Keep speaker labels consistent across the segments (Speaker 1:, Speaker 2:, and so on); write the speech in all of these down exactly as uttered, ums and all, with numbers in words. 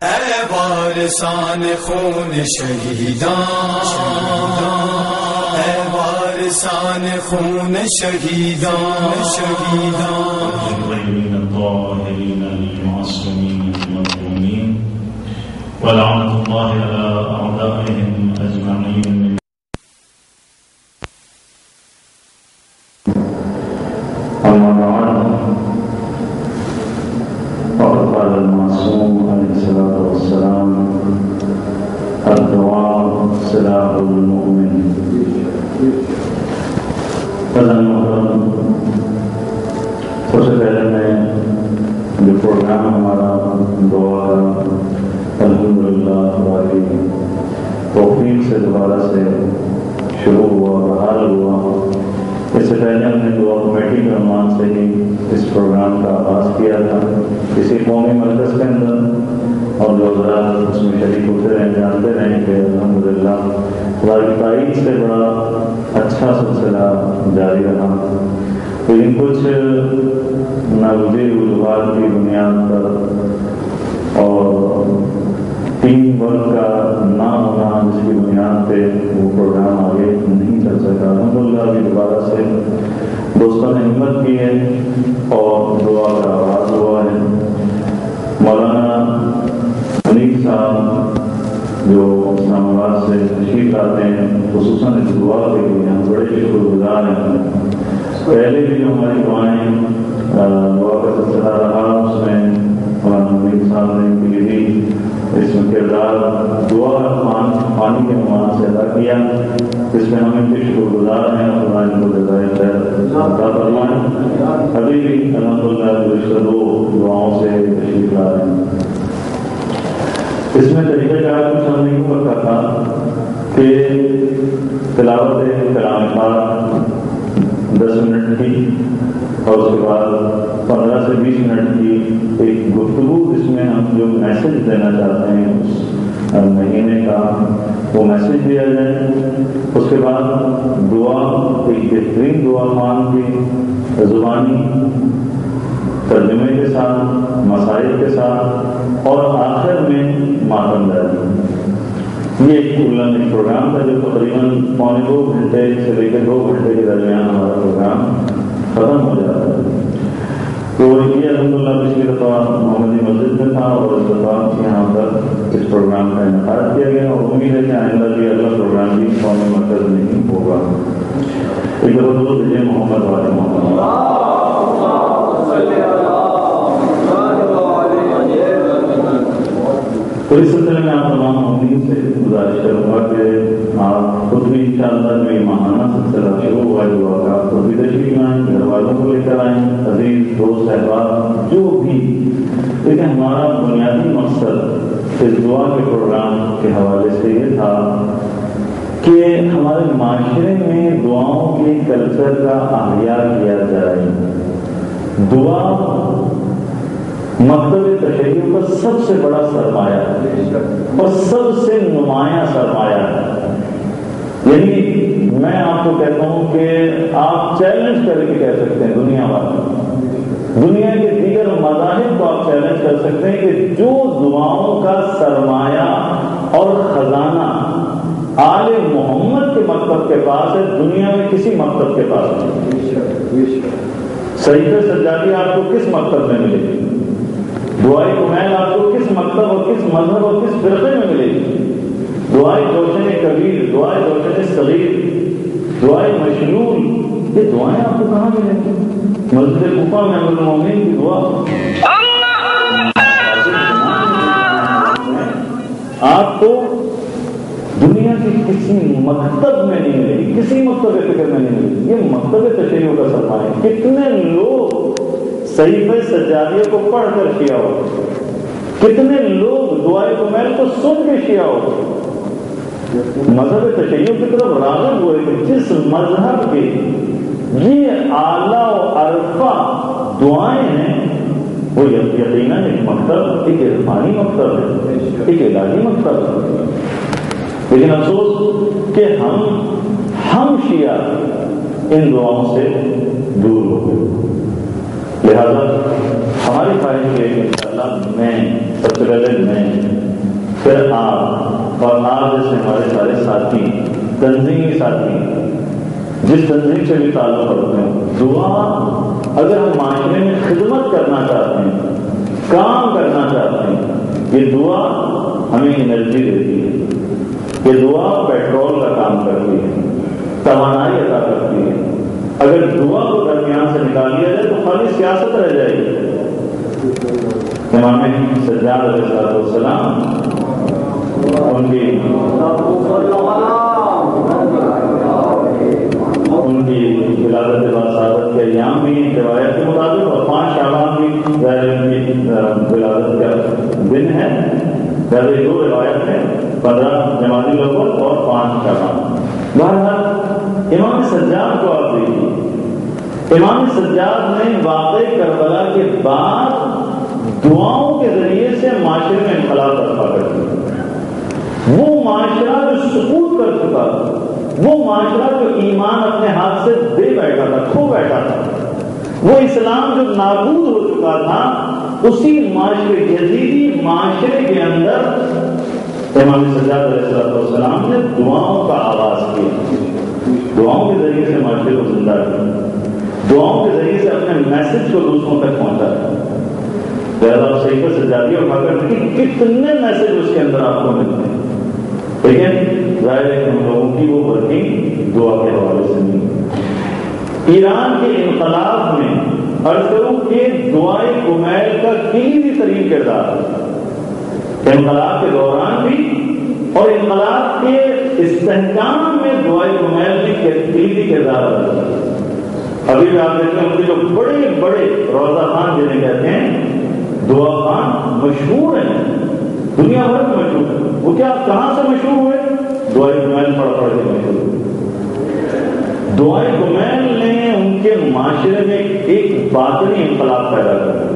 Speaker 1: اے وارثان خون شہیدان، اے وارثان خون شہیدان شہیدان
Speaker 2: الطیبین الطاہرین المعصومین المظلومین ولعنۃ اللہ علی اعدائهم اجمعین. اما بعد فقد قال المعصوم علیہ الصلاۃ والسلام الدعاء سلاح المؤمن. سب سے پہلے میں جو پروگرام ہمارا دعا الحمدللہ ہماری توفیق سے دوبارہ سے شروع ہوا بحال ہوا. اس سے پہلے ہم نے دعا کمیٹی کے عنوان سے ہی اس پروگرام کا آغاز کیا تھا کسی قومی مرکز کے اندر، اور جو حضرات اس میں شریک ہوتے رہے جانتے رہے کہ الحمدللہ خدا کی تائید سے بڑا اچھا سلسلہ جاری رہا. لیکن کچھ ناگزیر وجوہات کی بنیاد پر اور ٹیم ورک کا نہ ہونا جس کی بنیاد پہ وہ پروگرام آگے نہیں چل سکا. الحمدللہ ابھی دوبارہ سے دوستوں نے ہمت کی ہے اور دعا کا آغاز ہوا ہے. مولانا منیب صاحب جو اسلام آباد سے تشریف لاتے ہیں خصوصاً اس دعا کے لیے ہم بڑے شکر گزار ہیں. پہلے بھی جو ہماری دعائیں دعا کا سلسلہ رہا اس میں مولانا منیب صاحب نے ان کے لیے اس میں کردار دعا پانی کے عنوان سے ادا کیا، اس میں ہم ان کے شکر گزار ہیں اور خدا ان کو جزائے خیر عطا فرمائے. ابھی بھی الحمدللہ گزشتہ دو دعاؤں سے تشریف لا رہے ہیں. اس میں طریقہ کار کچھ ہم نہیں رکھا تھا کہ تلاوت کلام پاک دس منٹ کی اور اس کے بعد پندرہ سے بیس منٹ کی ایک گفتگو جس میں ہم جو میسج دینا چاہتے ہیں اس مہینے کا وہ میسج دیا جائے. اس کے بعد دعا ایک بہترین دعا خان کی زبانی ترجمے کے ساتھ مسائل کے ساتھ اور آخر میں ماتم داری. یہ ایک پروگرام تھا جو تقریباً پونے دو گھنٹے سے لے کر دو گھنٹے کے درمیان ہمارا پروگرام ختم ہو جاتا ہے. تو یہ الحمدللہ پچھلی دفعہ محمدی مسجد میں تھا اور اس دفعہ یہاں پر اس پروگرام کا انعقاد کیا گیا اور امید ہے کہ آئندہ بھی اگلا پروگرام بھی قومی مرکز میں ہی ہوگا. ایک دفعہ دو بجے محمد والے محمد تو اس سلسلے میں آپ تمام امید سے گزارش کروں گا کہ آپ خود بھی انشاءاللہ جو یہ ماہانہ سلسلہ شروع ہوا دعا کا خود بھی تشریف لائیں، گھر والوں کو لے کر آئیں، عزیز دوست احباب جو بھی. لیکن ہمارا بنیادی مقصد اس دعا کے پروگرام کے حوالے سے یہ تھا کہ ہمارے معاشرے میں دعاؤں کے کلچر کا احیاء کیا جائے. دعا مکتب تشیع کا سب سے بڑا سرمایہ ہے اور سب سے نمایاں سرمایہ ہے. یعنی میں آپ کو کہتا ہوں کہ آپ چیلنج کر کے کہہ سکتے ہیں دنیا والوں دنیا کے دیگر مذاہب کو آپ چیلنج کر سکتے ہیں کہ جو دعاؤں کا سرمایہ اور خزانہ آل محمد کے مکتب کے پاس ہے دنیا میں کسی مکتب کے پاس نہیں. صحیفہ سجادی آپ کو کس مکتب میں ملے گی؟ دعائے کمیل آپ کو کس مکتب اور کس مذہب اور کس فرقے میں ملے گی؟ دعائے روشن کبیر، دعائے روشن صغیر، دعائے مشلول، یہ دعائیں آپ کو کہاں ملیں گی؟ مسجد کوفہ میں امیر المومنین کی دعا آپ کو دنیا کے کسی مکتب میں نہیں ملے گی، کسی مکتب فکر میں نہیں ملے گی. یہ مکتب تشیع کا سرمایہ ہے. کتنے لوگ صحیفہ سجادیہ کو پڑھ کر شیعہ ہو، کتنے لوگ دعائے کمیل کو سن کے شیعہ ہو. مذہب تشیع کی طرف راغب ہوئے کہ جس مذہب کے یہ اعلیٰ و عرفہ دعائیں ہیں وہ یقیناً ایک مکتب، ایک عرفانی مکتب ہے، ایک الہی مکتب ہے. لیکن افسوس کہ ہم ہم شیعہ ان دعاؤں سے دور ہو گئے. لہذا ہماری خواہش ہے کہ انشاءاللہ میں سب سے پہلے میں، پھر آپ، اور آپ جیسے ہمارے سارے ساتھی، تنظیمی ساتھی جس تنظیم سے بھی تعلق رکھتے ہیں. دعا اگر ہم معاشرے میں خدمت کرنا چاہتے ہیں، کام کرنا چاہتے ہیں، یہ دعا ہمیں انرجی دیتی ہے. یہ دعا پیٹرول کا کام کرتی ہے، توانائی عطا کرتی ہے. اگر دعا کو درمیان سے نکال لیا جائے تو خالی سیاست رہ جائے گی. امام سجاد علیہ السلام ان کی ان کی ولادت باسعادت کے ایام بھی روایت کے مطابق، اور پانچ شعبان بھی ظاہر ان کی ولادت کا دن ہے. ظاہر دو روایت ہے، پندرہ جمادی الاول اور پانچ شعبان. بہرحال امام سجاد کو آپ دیکھیے، امام سجاد نے واقع کربلا کے بعد دعاؤں کے ذریعے سے معاشرے میں انقلاب برپا کر دیا. وہ معاشرہ جو سقوط کر چکا، وہ معاشرہ جو ایمان اپنے ہاتھ سے دے بیٹھا تھا، کھو بیٹھا تھا، وہ اسلام جو نابود ہو چکا تھا، اسی معاشرے یزیدی معاشرے کے اندر امام سجاد علیہ السلام نے دعاؤں کا آغاز کیا. دعاؤں کے ذریعے سے معاشرے کو زندہ کیا، دعاؤں کے ذریعے سے اپنے میسج کو دوسروں تک پہنچایا. لہٰذا صحیفہ سجادی اٹھا کر دیکھیں کتنے میسج اس کے اندر آپ کو ملتے ہیں. لیکن ظاہر ہے کہ ہم لوگوں کی وہ ورکنگ دعا کے حوالے سے نہیں. ایران کے انقلاب میں عرض کروں کہ دعائے کمیل کا کلیدی ترین کردار ہے. انقلاب کے دوران بھی اور انقلاب کے استحکام میں دعائے کمیل نے کلیدی کردار ادا کیا. ابھی بھی آپ دیکھتے ہیں ان کے جو بڑے بڑے روزہ خان جنہیں کہتے ہیں دعا خان مشہور ہیں، دنیا بھر میں مشہور ہے. وہ کیا کہاں سے مشہور ہوئے؟ دعائے کمیل پڑھ پڑھ کے مشہور ہوئے. دعائے کمیل نے ان کے معاشرے میں ایک باطنی انقلاب پیدا کر دیا.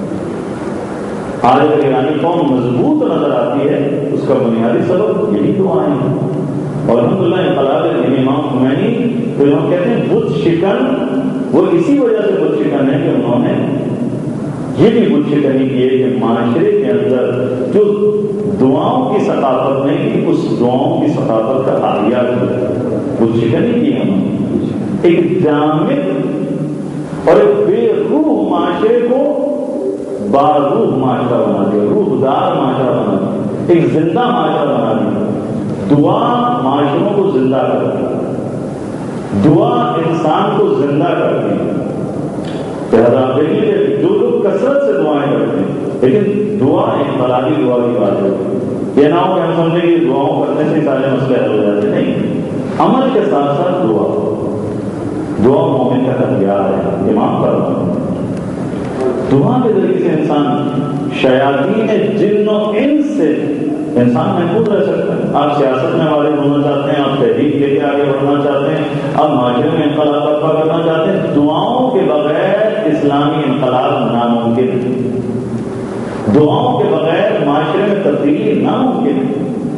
Speaker 2: آج اگر ایرانی قوم مضبوط نظر آتی ہے اس کا بنیادی سبب یہی دعائیں ہیں. اور الحمدللہ انقلاب امام خمینی جو ہم کہتے ہیں بت شکن، وہ اسی وجہ سے بت شکن ہے کہ انہوں نے یہ بھی بت شکنی کی ہے کہ معاشرے کے اندر جو دعاؤں کی ثقافت نہیں تھی اس دعاؤں کی ثقافت کا احیا کیا. بت شکنی کی ہم ایک جامد اور ایک بے روح معاشرے کو باروح معاشرہ بنا دیا، روح دار معاشرہ بنا دیا، ایک زندہ معاشرہ بنا دیا. دعا معاشروں کو زندہ کرتی ہے، دعا انسان کو زندہ کرتی ہے. لہٰذا آپ دیکھیے جو لوگ کثرت سے دعائیں کرتے ہیں، لیکن دعا انفرادی دعا کی بات ہے. یہ نہ ہو کہ ہم سمجھیں کہ دعاؤں کرنے سے سارے مسئلے حل ہو جاتے. نہیں، عمل کے ساتھ ساتھ دعا دعا مومن کا ہتھیار ہے. امام پر دعا کے ذریعے سے انسان شیاطین جن و انس سے انسان محفوظ رہ سکتا ہے. آپ سیاست میں والے ہونا چاہتے ہیں، آپ تحریک لے کے آگے بڑھنا چاہتے ہیں، آپ معاشرے میں انقلاب برپا کرنا چاہتے ہیں، دعاؤں کے بغیر اسلامی انقلاب ناممکن ہے. دعاؤں کے بغیر معاشرے میں تبدیلی ناممکن ہے.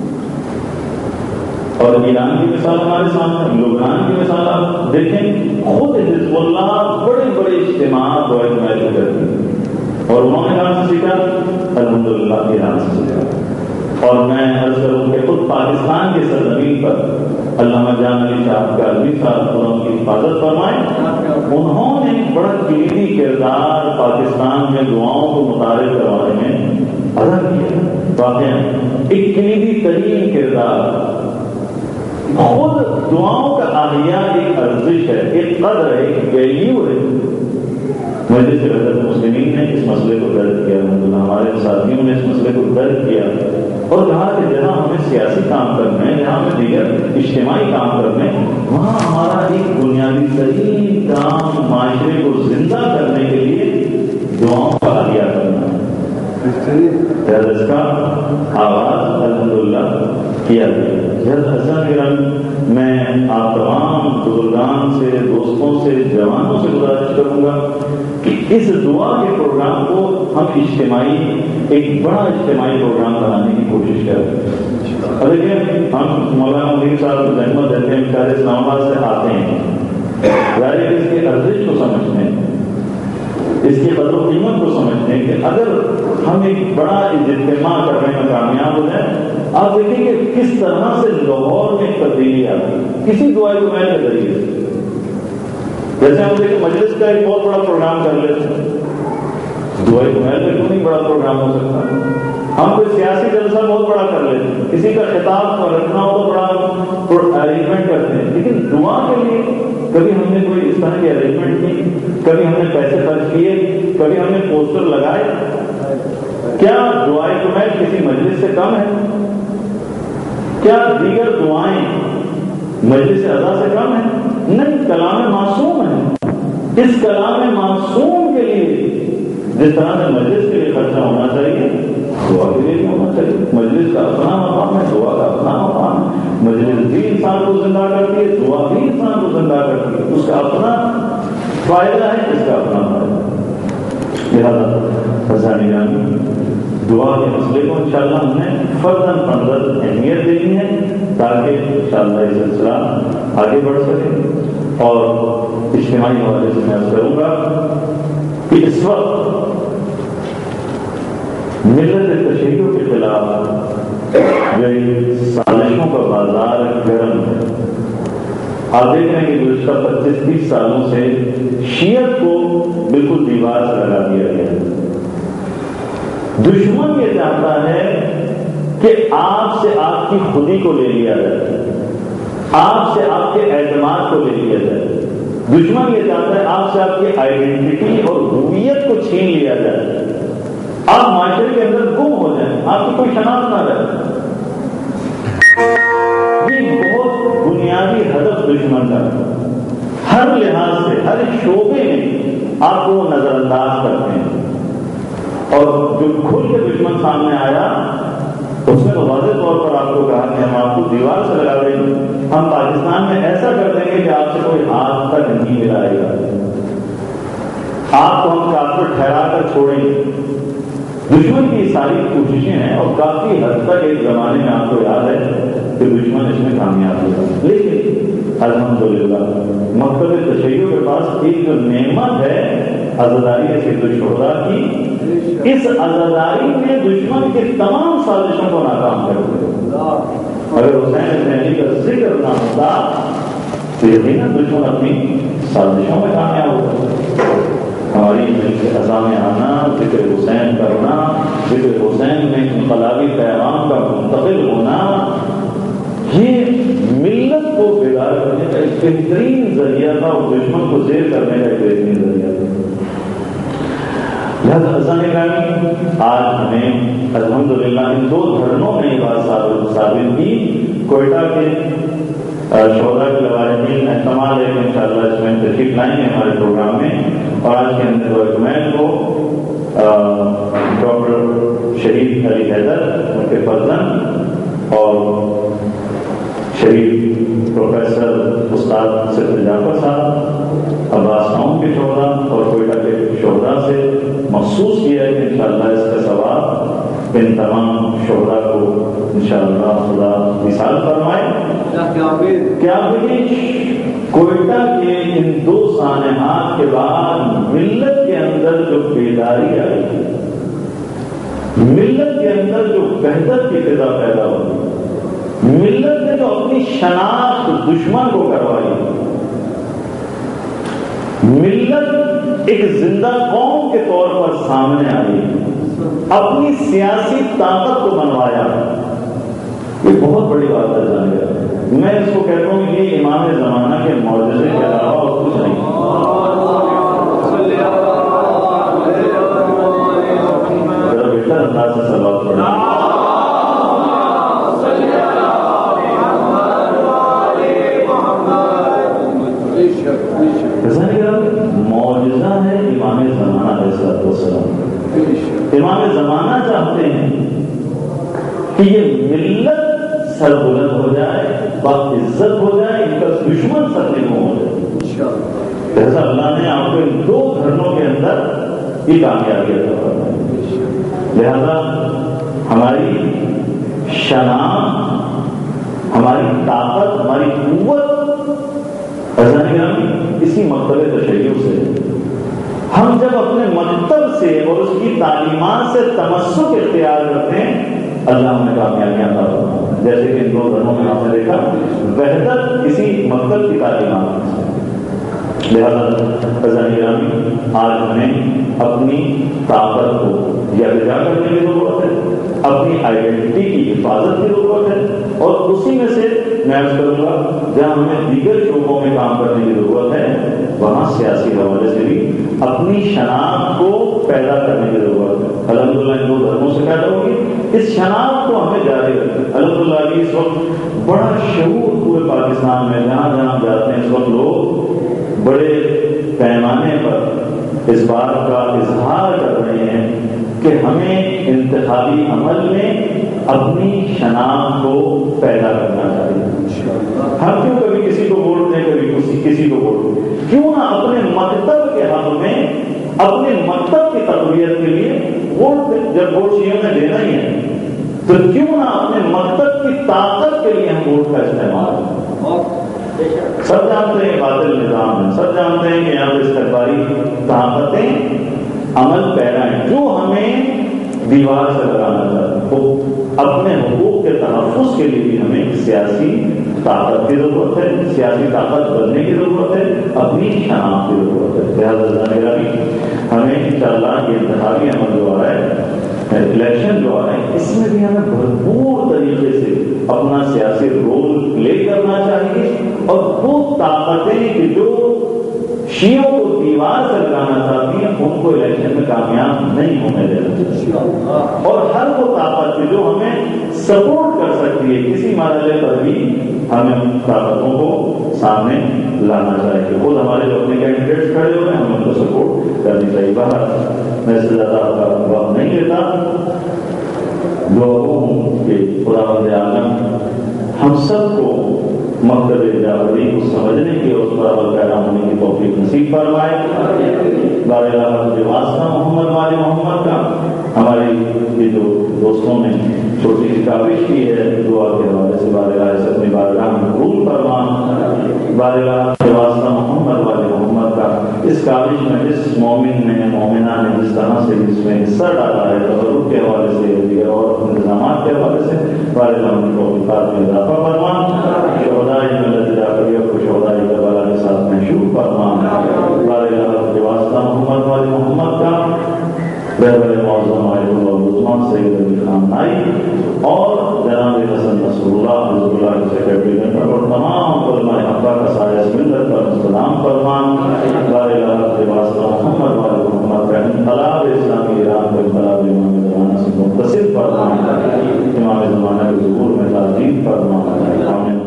Speaker 2: اور ایران کی مثال ہمارے سامنے، لبنان کی مثال آپ دیکھیں، خود حزب اللہ بڑے بڑے اجتماعات دعائے کمیل کرتی ہیں. اور انہوں نے کہاں سے سیکھا؟ الحمدللہ ایران سے سیکھا. اور میں عرض کروں کہ خود پاکستان کی سرزمین پر علامہ جان علی صاحب کا علی صاحب خدا ان کی حفاظت فرمائے، انہوں نے بڑا کلیدی کردار پاکستان میں دعاؤں کو متعارف کروانے میں ادا کیا. واقعا ایک کلیدی ترین کردار. خود دعاؤں کا احیا ایک ارزش ہے، ایک قدر ہے، ایک ویلیو ہے. مجلس حضرت مسلمین نے اس مسئلے کو درج کیا، ہمارے ساتھیوں نے اس مسئلے کو درج کیا اور کہا کہ جہاں ہمیں سیاسی کام کرنا ہے، جہاں ہمیں دیگر اجتماعی کام کرنا ہے، وہاں ہمارا ایک بنیادی ترین کام معاشرے کو زندہ کرنے کے لیے دعاؤں کا احیا کرنا ہے. اس کا آغاز الحمدللہ کیا گیا. حسن گرم میں آپ تمام بزرگان سے، دوستوں سے، جوانوں سے گزارش کروں گا کہ اس دعا کے پروگرام کو ہم اجتماعی ایک بڑا اجتماعی پروگرام بنانے کی کوشش کریں. اور دیکھیں ہم مولانا مدیر صاحب رحمت دیتے ہیں، بیچارے اسلام آباد سے آتے ہیں، ظاہر ہے اس کے ارزش کو سمجھتے ہیں. اس کی قدر و قیمت کو سمجھتے ہیں کہ اگر ہم ایک بڑا اجتماع کرنے میں کامیاب ہو جائیں. آپ دیکھیں کہ کس طرح سے لاہور میں تبدیلی آتی کسی دعائے کو میں کے ذریعے سے. جیسے ہم دیکھیں مجلس کا ایک بہت بڑا پروگرام کر لیتے ہیں, دعائے کو میں کیوں نہیں بڑا پروگرام ہو سکتا. ہم کوئی سیاسی جلسہ بہت بڑا کر لیتے ہیں, کسی کا خطاب رکھنا ہو تو بڑا ارینجمنٹ کرتے ہیں, لیکن دعا کے لیے کبھی ہم نے کوئی اس طرح کی ارینجمنٹ کی, کبھی ہم نے پیسے خرچ کیے, کبھی ہم نے پوسٹر لگائے. کیا دعائے کمیل کسی مجلس سے کم ہے؟ کیا دیگر دعائیں مجلس ادا سے کم ہیں؟ نہیں, کلام معصوم ہے. اس کلام معصوم کے لیے جس طرح سے مجلس کے لیے خرچہ ہونا چاہیے, دعا کے لیے بھی ہونا چاہیے. مجلس کا اپنا مقام ہے, دعا کا اپنا مقام ہے. مجلس بھی انسان کو زندہ کرتی ہے, دعا بھی انسان کو زندہ کرتی ہے. اس کا اپنا فائدہ ہے, اس کا اپنا فائدہ. لہٰذا حسین جان دعا کے مسئلے کو انشاءاللہ ہم نے فرداً فرداً اہمیت دینی ہے تاکہ انشاءاللہ یہ سلسلہ آگے بڑھ سکے. اور اجتماعی حوالے سے میں کروں گا کہ اس وقت ملت تشیعوں کے خلاف جو سازشوں کا بازار گرم ہے. آپ دیکھ رہے ہیں کہ گزشتہ پچیس تیس سالوں سے شیعت کو بالکل دیوار سے لگا دیا گیا ہے. دشمن یہ چاہتا ہے کہ آپ سے آپ کی خودی کو لے لیا جائے, آپ سے آپ کے اعتماد کو لے لیا جائے. دشمن یہ چاہتا ہے آپ سے آپ کی آئیڈینٹی اور ہویت کو چھین لیا جائے, آپ معاشرے کے اندر گم ہو جائیں, آپ کی کوئی شناخت نہ رہے. یہ بہت بنیادی ہدف دشمن کا ہے. ہر لحاظ سے ہر شعبے میں آپ کو وہ نظر انداز کرتے ہیں. اور جو کھل کے دشمن سامنے آیا اس نے تو واضح طور پر آپ کو کہا کہ ہم آپ کو دیوار سے لگا دیں گے, ہم پاکستان میں ایسا کر دیں گے کہ آپ سے کوئی ہاتھ تک نہیں ملائے گا, آپ کو ہم کافر ٹھہرا کر چھوڑیں گے. دشمن کی ساری کوششیں ہیں اور کافی حد تک ایک زمانے میں آپ کو یاد ہے کہ دشمن اس میں کامیاب ہوا. لیکن الحمدللہ مکتب تشیع کے پاس ایک جو نعمت ہے عزاداری سید الشہداء کی, اس عزاداری میں دشمن کے تمام سازشوں کو ناکام کر دیا. اگر حسین بن علی کا ذکر نہ ہوتا تو یقیناً دشمن اپنی سازشوں میں کامیاب ہوتا. ہماری خزاں میں آنا, ذکر حسین کرنا, ذکر حسین میں انقلابی پیغام کا منتقل ہونا, یہ ملت کو بگاڑ کرنے کا ایک بہترین ذریعہ تھا اور دشمن کو زیر کرنے کا ایک بہترین ذریعہ تھا. لہٰذا حسین گرامی آج ہمیں الحمدللہ ان دو دھرنوں میں یہ بات ثابت کی. کوئٹہ کے شہداء کے لواحقین احتمال ہے کہ انشاءاللہ اس میں تشریف لائیں گے ہمارے پروگرام میں. اور آج کے اندر دعائے کو ڈاکٹر شہید علی حیدر ان کے فرزند اور شہید پروفیسر استاد سید جعفر صاحب عباس قوم کے شہداء اور کوئٹہ کے شہداء سے مخصوص کیا ہے کہ انشاءاللہ اس کا ثواب ان تمام شہداء کو انشاءاللہ خدا وصال فرمائے. کیا کوئٹہ کے ان دو سانحات کے بعد ملت کے اندر جو بیداری آئی, ملت کے اندر جو وحدت کی فضا پیدا ہوئی, ملت نے جو اپنی شناخت دشمن کو کروائی, ملت ایک زندہ قوم کے طور پر سامنے آئی, اپنی سیاسی طاقت کو منوایا, یہ بہت بڑی بات ہے. جان گیا میں اس کو کہتا ہوں یہ امام زمانہ کے معجزے کے علاوہ اور کچھ نہیں. ذرا بہتر انداز سے سوال پڑھا. معجزہ ہے امام زمانہ علیہ السلام. امام زمانہ چاہتے ہیں کہ یہ ملت سر بلند ہو جائے, باعزت ہو جائے, ان کا دشمن سر نگوں ہو جائے. جیسا اللہ نے آپ کو ان دو دھرنوں کے اندر یہ کامیابی عطا فرمائی. لہذا ہماری شناخت, ہماری طاقت, ہماری قوت ایسا نہیں اسی مکتب تشیع سے. ہم جب اپنے مکتب سے اور اس کی تعلیمات سے تمسک اختیار کرتے ہیں اللہ ہمیں کامیابیاں عطا فرماتا ہے. جیسے کہ ان دو گھروں میں آپ نے دیکھا بہتر کسی مکتب کی تعلیمات. لہٰذا آج ہمیں اپنی طاقت کو یکجا کرنے کی ضرورت ہے, اپنی آئیڈینٹی کی حفاظت کی ضرورت ہے, اور اسی میں سے میں عرض کروں گا جہاں ہمیں دیگر شعبوں میں کام کرنے کی ضرورت ہے وہاں سیاسی حوالے سے بھی اپنی شناخت کو پیدا کرنے کی ضرورت ہے. الحمدللہ ان دو دھرموں سے پیدا ہوگی, اس شناخت کو ہمیں جاری رکھیں. الحمدللہ ابھی اس وقت بڑا شعور پورے پاکستان میں جہاں جہاں جاتے ہیں اس وقت لوگ بڑے پیمانے پر اس بات کا اظہار کر رہے ہیں کہ ہمیں انتخابی عمل میں اپنی شناخت کو پیدا کرنا چاہیے. ہم کیوں کبھی کسی کو ووٹ دیں, کبھی کسی کسی کو ووٹ دیں, کیوں نہ اپنے مکتب کے حق میں اپنے مکتب کی تقویت کے لیے ووٹ دیں. جب ووٹ شیعوں میں دینا ہی ہے تو کیوں نہ اپنے مکتب کی طاقت کے لیے ہم ووٹ کا استعمال کریں. سب جانتے ہیں باطل نظام ہے, سب جانتے ہیں کہ یہاں پہ استقبالی طاقتیں عمل پیرا ہیں جو ہمیں دیوار سے لگانا چاہتے ہیں. اپنے حقوق کے تحفظ کے لیے بھی ہمیں سیاسی طاقت کی ضرورت ہے, سیاسی طاقت بننے کی ضرورت ہے, اپنی شناخت کی ضرورت ہے. لہٰذا ہمیں انشاءاللہ یہ انتخابی عمل جو آ رہا ہے, الیکشن جو آ رہے ہیں, اس میں بھی ہمیں بھرپور طریقے سے اپنا سیاسی رول پلے کرنا چاہیے, اور وہ طاقتیں کہ جو شیعوں کو دیوار سے لگانا چاہتی ہیں ان کو الیکشن میں کامیاب نہیں ہونے دینا چاہیے, اور ہر وہ طاقت جو ہمیں سپورٹ کر سکتی ہے کسی مرحلے پر بھی ہمیں ان طاقتوں کو سامنے لانا چاہیے. خود ہمارے جو اپنے کینڈیڈیٹس کھڑے ہوئے ہیں ہمیں ان کو سپورٹ کرنی چاہیے. باہر میں سے زیادہ وقت نہیں لیتا, جو ہوں کہ خدا بند عالم ہم سب کو مکتب جعفری کو سمجھنے کی اور اس پر عمل پیدا ہونے کی توفیق نصیب فرمائے. بار الہ واسطہ محمد والے محمد کا ہماری یہ جو دوستوں نے چھوٹی سی کاوش کی ہے دعا کے حوالے سے بار الہ سے اپنی بارگاہ میں قبول فرما. بار الہ واسطہ محمد والے محمد کا اس کاوش میں جس مومن نے مومنہ نے جس طرح سے اس میں حصہ ڈالا ہے تبرک کے حوالے سے اور انتظامات کے حوالے سے بار الہ ان توفیقات میں اضافہ فرما. شہداء ملت جعفریہ کو شہداء کربلا کے ساتھ محشور فرما. بار الہ واسطہ محمد والے محمد کا رہبر معظم عائد اللہ سید علی خان نائی اور جناب حسن نصر اللہ حضرت اللہ کے سیکرٹری جنرل اور تمام علماء حقہ کا سایہ ملت پر سلام فرمان. بار الہ واسطہ محمد والے محمد کا انقلاب اسلامی ایران کو انقلاب امام زمانہ سے متصل فرمان, امام زمانہ کے ظہور میں تعظیم فرمان.